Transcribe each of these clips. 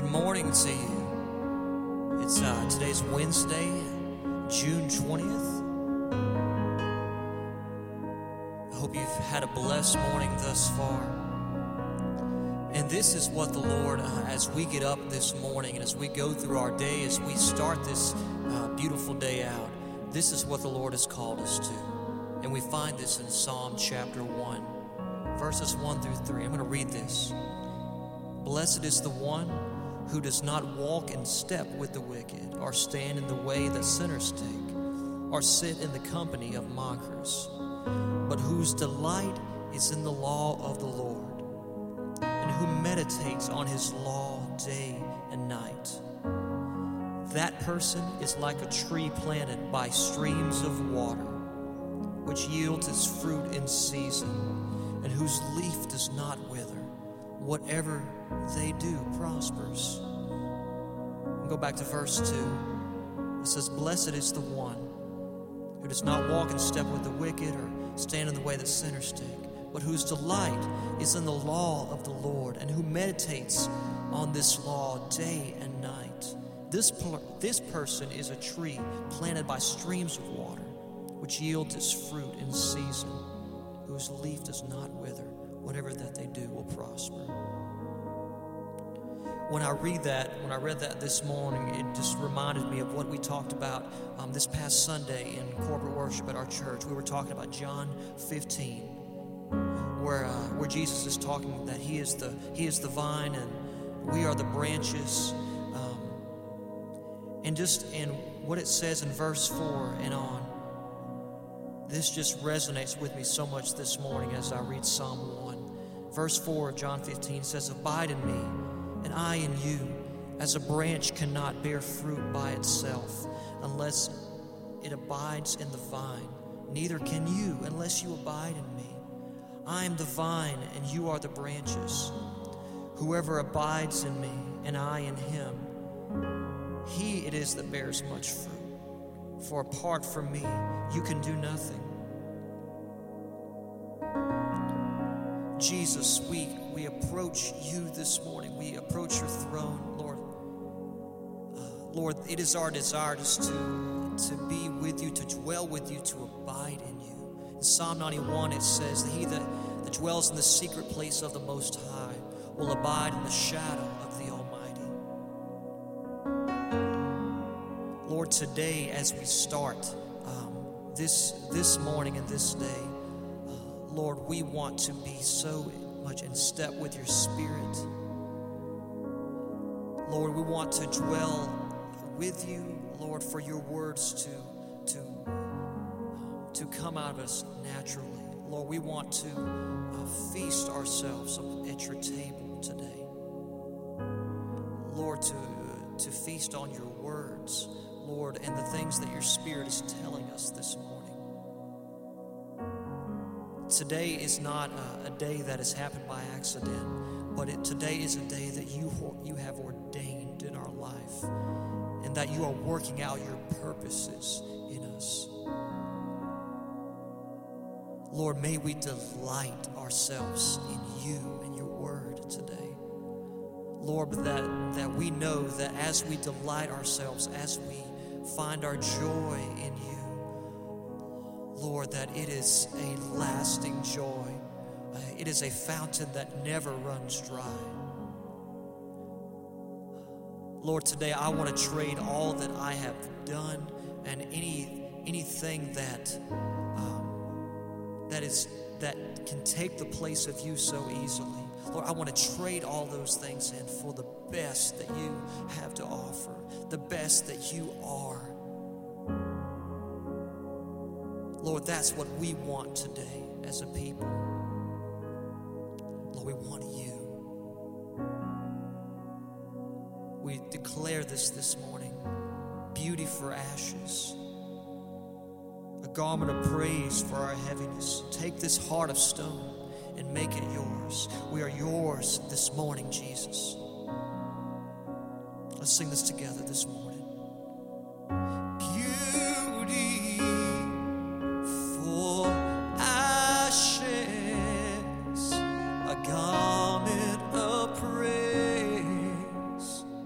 Good morning to you. It's today's Wednesday, June 20th. I hope you've had a blessed morning thus far. And this is what the Lord, as we get up this morning and as we go through our day, as we start this beautiful day out, this is what the Lord has called us to. And we find this in Psalm chapter 1, verses 1 through 3. I'm going to read this. Blessed is the one who does not walk in step with the wicked, or stand in the way that sinners take, or sit in the company of mockers, but whose delight is in the law of the Lord, and who meditates on his law day and night. That person is like a tree planted by streams of water, which yields its fruit in season, and whose leaf does not wither. Whatever they do prospers. We'll go back to verse 2. It says, Blessed is the one who does not walk in step with the wicked or stand in the way that sinners take, but whose delight is in the law of the Lord, and who meditates on this law day and night. This person is a tree planted by streams of water, which yields its fruit in season, whose leaf does not wither. Whatever that they do will prosper. When I read that this morning, it just reminded me of what we talked about this past Sunday in corporate worship at our church. We were talking about John 15, where Jesus is talking that He is the vine and we are the branches, and just in what it says in verse 4 and on. This just resonates with me so much this morning as I read Psalm 1. Verse 4 of John 15 says, Abide in me, and I in you, as a branch cannot bear fruit by itself unless it abides in the vine. Neither can you unless you abide in me. I am the vine, and you are the branches. Whoever abides in me, and I in him, he it is that bears much fruit. For apart from me, you can do nothing. Jesus, we approach you this morning. We approach your throne, Lord. Lord, it is our desire just to be with you, to dwell with you, to abide in you. In Psalm 91, it says that he that dwells in the secret place of the Most High will abide in the shadow of the Almighty. Lord, today as we start this morning and this day, Lord, we want to be so much in step with your Spirit. Lord, we want to dwell with you, Lord, for your words to come out of us naturally. Lord, we want to feast ourselves at your table today. Lord, to feast on your words, Lord, and the things that your Spirit is telling us this morning. Today is not a day that has happened by accident, but today is a day that you have ordained in our life, and that you are working out your purposes in us. Lord, may we delight ourselves in you and your word today. Lord, that we know that as we delight ourselves, as we find our joy in you, Lord, that it is a lasting joy. It is a fountain that never runs dry. Lord, today I want to trade all that I have done and anything that can take the place of you so easily. Lord, I want to trade all those things in for the best that you have to offer, the best that you are. Lord, that's what we want today as a people. Lord, we want you. We declare this morning, beauty for ashes, a garment of praise for our heaviness. Take this heart of stone and make it yours. We are yours this morning, Jesus. Let's sing this together this morning. Garment of praise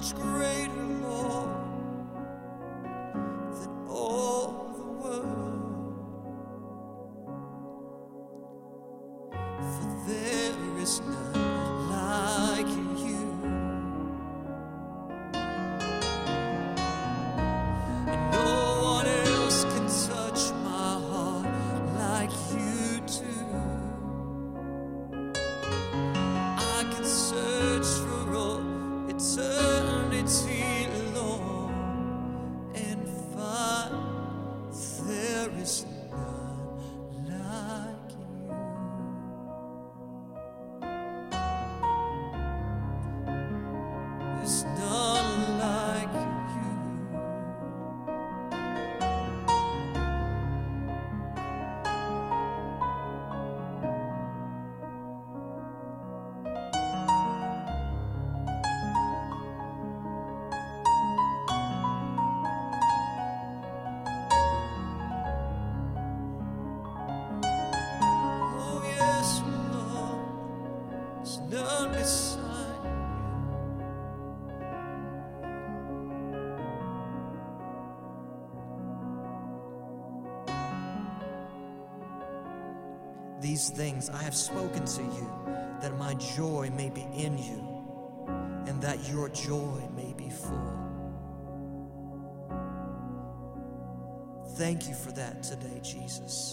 much greater, Lord, than all the world. For there is none like you. And no one else can touch my heart like you do. I can search for all eternity, Lord, and find there is none like you. There's none like you. Oh yes, Lord, there's none beside you. These things I have spoken to you, that my joy may be in you, and that your joy may be full. Thank you for that today, Jesus.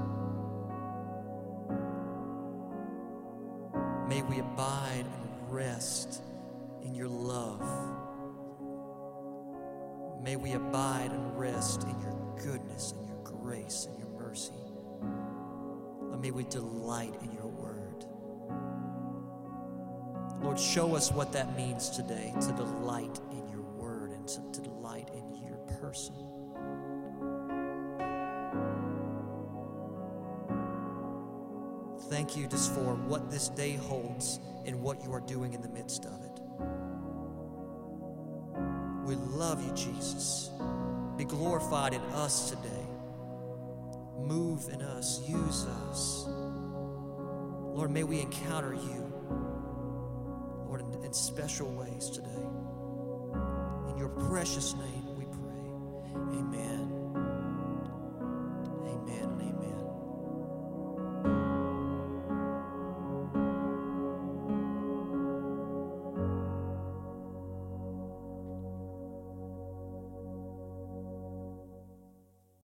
May we abide and rest in your love. May we abide and rest in your goodness and your grace and your mercy. Lord, may we delight in your word. Lord, show us what that means today, to delight in your word and to delight in your person. Thank you just for what this day holds and what you are doing in the midst of it. We love you, Jesus. Be glorified in us today. Move in us, use us. Lord, may we encounter you, Lord, in special ways today. In your precious name we pray. Amen.